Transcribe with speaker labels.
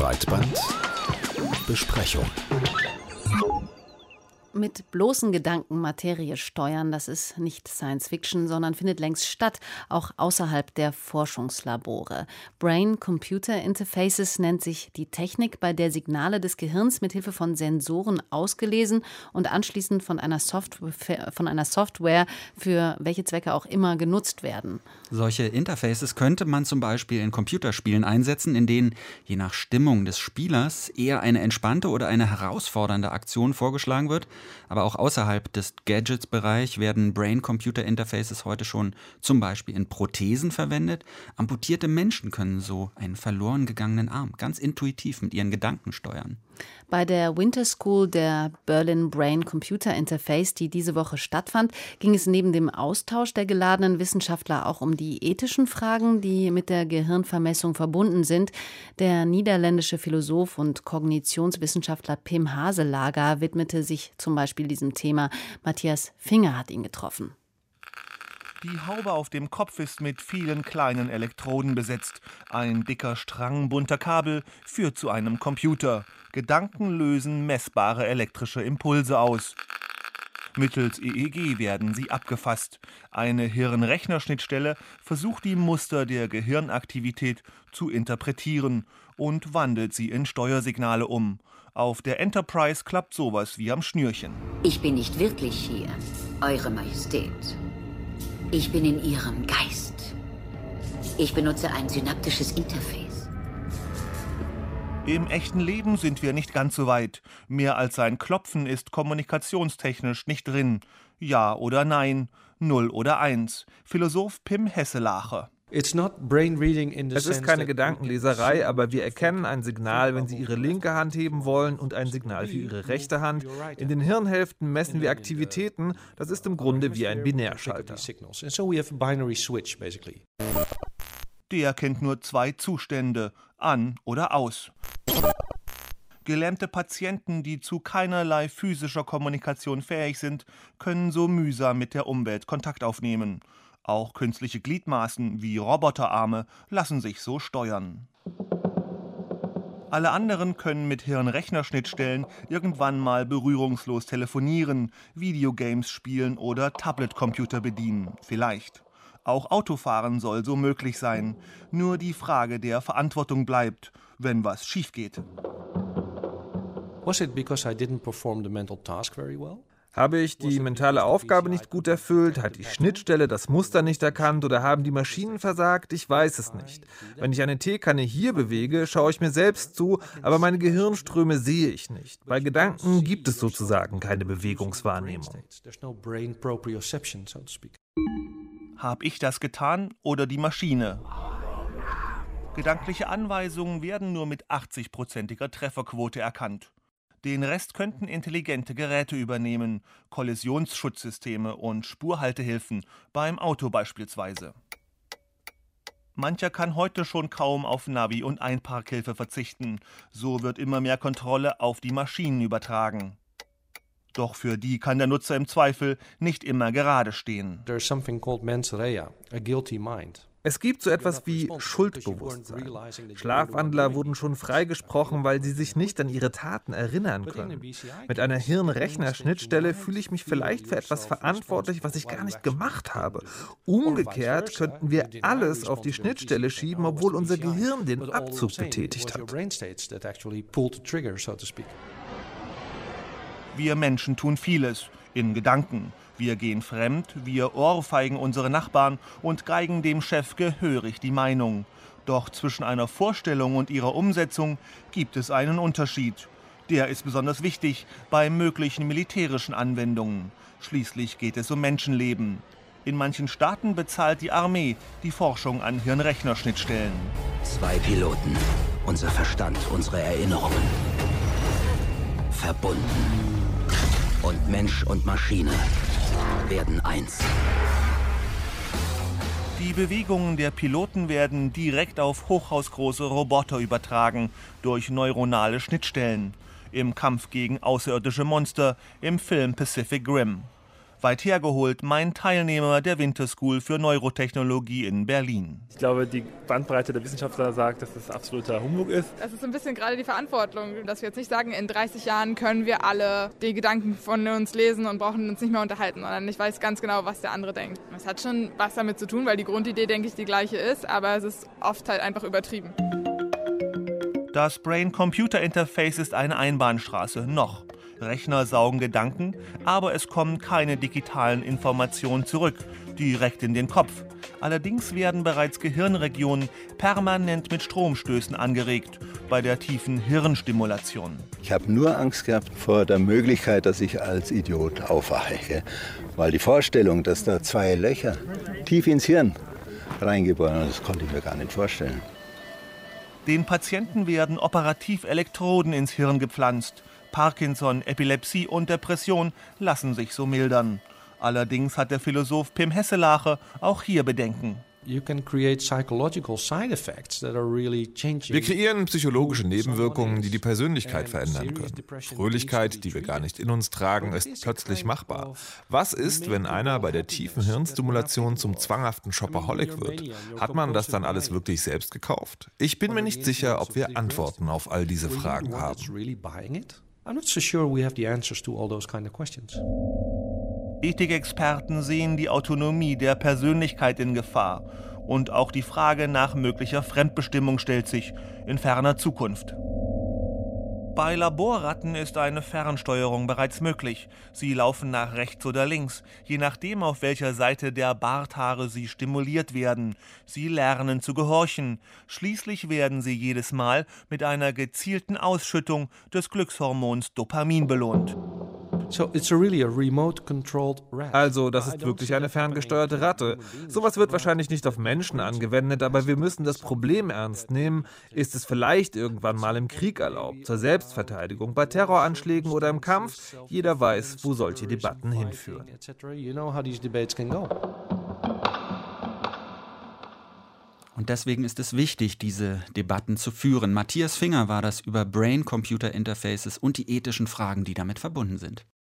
Speaker 1: Breitbandbesprechung.
Speaker 2: Mit bloßen Gedanken Materie steuern, das ist nicht Science Fiction, sondern findet längst statt, auch außerhalb der Forschungslabore. Brain-Computer-Interfaces nennt sich die Technik, bei der Signale des Gehirns mithilfe von Sensoren ausgelesen und anschließend von einer Software für welche Zwecke auch immer genutzt werden.
Speaker 3: Solche Interfaces könnte man zum Beispiel in Computerspielen einsetzen, in denen je nach Stimmung des Spielers eher eine entspannte oder eine herausfordernde Aktion vorgeschlagen wird. Aber auch außerhalb des Gadgets-Bereich werden Brain-Computer-Interfaces heute schon zum Beispiel in Prothesen verwendet. Amputierte Menschen können so einen verloren gegangenen Arm ganz intuitiv mit ihren Gedanken steuern.
Speaker 2: Bei der Winter School der Berlin Brain Computer Interface, die diese Woche stattfand, ging es neben dem Austausch der geladenen Wissenschaftler auch um die ethischen Fragen, die mit der Gehirnvermessung verbunden sind. Der niederländische Philosoph und Kognitionswissenschaftler Pim Haselager widmete sich zum Beispiel diesem Thema. Matthias Finger hat ihn getroffen.
Speaker 4: Die Haube auf dem Kopf ist mit vielen kleinen Elektroden besetzt. Ein dicker Strang bunter Kabel führt zu einem Computer. Gedanken lösen messbare elektrische Impulse aus. Mittels EEG werden sie abgefasst. Eine Hirn-Rechner-Schnittstelle versucht die Muster der Gehirnaktivität zu interpretieren und wandelt sie in Steuersignale um. Auf der Enterprise klappt sowas wie am Schnürchen.
Speaker 5: Ich bin nicht wirklich hier, Eure Majestät. Ich bin in Ihrem Geist. Ich benutze ein synaptisches Interface.
Speaker 4: Im echten Leben sind wir nicht ganz so weit. Mehr als ein Klopfen ist kommunikationstechnisch nicht drin. Ja oder nein, 0 oder 1. Philosoph Pim Haselager.
Speaker 6: Es ist keine Gedankenleserei, aber wir erkennen ein Signal, wenn Sie Ihre linke Hand heben wollen und ein Signal für Ihre rechte Hand. In den Hirnhälften messen wir Aktivitäten. Das ist im Grunde wie ein Binärschalter.
Speaker 4: Der kennt nur 2 Zustände, an oder aus. Gelähmte Patienten, die zu keinerlei physischer Kommunikation fähig sind, können so mühsam mit der Umwelt Kontakt aufnehmen. Auch künstliche Gliedmaßen wie Roboterarme lassen sich so steuern. Alle anderen können mit Hirn-Rechner-Schnittstellen irgendwann mal berührungslos telefonieren, Videogames spielen oder Tablet-Computer bedienen. Vielleicht. Auch Autofahren soll so möglich sein. Nur die Frage der Verantwortung bleibt, wenn was schief geht.
Speaker 6: Habe ich die mentale Aufgabe nicht gut erfüllt? Hat die Schnittstelle das Muster nicht erkannt oder haben die Maschinen versagt? Ich weiß es nicht. Wenn ich eine Teekanne hier bewege, schaue ich mir selbst zu, aber meine Gehirnströme sehe ich nicht. Bei Gedanken gibt es sozusagen keine Bewegungswahrnehmung.
Speaker 4: Hab ich das getan oder die Maschine? Gedankliche Anweisungen werden nur mit 80%iger Trefferquote erkannt. Den Rest könnten intelligente Geräte übernehmen, Kollisionsschutzsysteme und Spurhaltehilfen, beim Auto beispielsweise. Mancher kann heute schon kaum auf Navi und Einparkhilfe verzichten. So wird immer mehr Kontrolle auf die Maschinen übertragen. Doch für die kann der Nutzer im Zweifel nicht immer gerade stehen.
Speaker 6: Es gibt so etwas wie Schuldbewusstsein. Schlafwandler wurden schon freigesprochen, weil sie sich nicht an ihre Taten erinnern können. Mit einer Hirn-Rechner-Schnittstelle fühle ich mich vielleicht für etwas verantwortlich, was ich gar nicht gemacht habe. Umgekehrt könnten wir alles auf die Schnittstelle schieben, obwohl unser Gehirn den Abzug betätigt hat.
Speaker 4: Wir Menschen tun vieles, in Gedanken. Wir gehen fremd, wir ohrfeigen unsere Nachbarn und geigen dem Chef gehörig die Meinung. Doch zwischen einer Vorstellung und ihrer Umsetzung gibt es einen Unterschied. Der ist besonders wichtig bei möglichen militärischen Anwendungen. Schließlich geht es um Menschenleben. In manchen Staaten bezahlt die Armee die Forschung an Hirn-Rechner-Schnittstellen.
Speaker 5: 2 Piloten, unser Verstand, unsere Erinnerungen. Verbunden. Und Mensch und Maschine werden eins.
Speaker 4: Die Bewegungen der Piloten werden direkt auf hochhausgroße Roboter übertragen, durch neuronale Schnittstellen. Im Kampf gegen außerirdische Monster im Film Pacific Rim. Weit hergeholt, mein Teilnehmer der Winter School für Neurotechnologie in Berlin.
Speaker 1: Ich glaube, die Bandbreite der Wissenschaftler sagt, dass das absoluter Humbug ist.
Speaker 7: Das ist ein bisschen gerade die Verantwortung, dass wir jetzt nicht sagen, in 30 Jahren können wir alle die Gedanken von uns lesen und brauchen uns nicht mehr unterhalten, sondern ich weiß ganz genau, was der andere denkt. Es hat schon was damit zu tun, weil die Grundidee, denke ich, die gleiche ist, aber es ist oft halt einfach übertrieben.
Speaker 4: Das Brain-Computer-Interface ist eine Einbahnstraße, noch. Rechner saugen Gedanken, aber es kommen keine digitalen Informationen zurück, direkt in den Kopf. Allerdings werden bereits Gehirnregionen permanent mit Stromstößen angeregt, bei der tiefen Hirnstimulation.
Speaker 8: Ich habe nur Angst gehabt vor der Möglichkeit, dass ich als Idiot aufwache. Weil die Vorstellung, dass da 2 Löcher tief ins Hirn reingeboren sind, das konnte ich mir gar nicht vorstellen.
Speaker 4: Den Patienten werden operativ Elektroden ins Hirn gepflanzt. Parkinson, Epilepsie und Depression lassen sich so mildern. Allerdings hat der Philosoph Pim Hesselacher auch hier Bedenken.
Speaker 9: Wir kreieren psychologische Nebenwirkungen, die die Persönlichkeit verändern können. Fröhlichkeit, die wir gar nicht in uns tragen, ist plötzlich machbar. Was ist, wenn einer bei der tiefen Hirnstimulation zum zwanghaften Shopaholic wird? Hat man das dann alles wirklich selbst gekauft? Ich bin mir nicht sicher, ob wir Antworten auf all diese Fragen haben.
Speaker 4: Ethikexperten sehen die Autonomie der Persönlichkeit in Gefahr. Und auch die Frage nach möglicher Fremdbestimmung stellt sich in ferner Zukunft. Bei Laborratten ist eine Fernsteuerung bereits möglich. Sie laufen nach rechts oder links, je nachdem, auf welcher Seite der Barthaare sie stimuliert werden. Sie lernen zu gehorchen. Schließlich werden sie jedes Mal mit einer gezielten Ausschüttung des Glückshormons Dopamin belohnt.
Speaker 6: Also, das ist wirklich eine ferngesteuerte Ratte. Sowas wird wahrscheinlich nicht auf Menschen angewendet, aber wir müssen das Problem ernst nehmen. Ist es vielleicht irgendwann mal im Krieg erlaubt, zur Selbstverteidigung, bei Terroranschlägen oder im Kampf? Jeder weiß, wo solche Debatten hinführen.
Speaker 3: Und deswegen ist es wichtig, diese Debatten zu führen. Matthias Finger war das über Brain-Computer-Interfaces und die ethischen Fragen, die damit verbunden sind.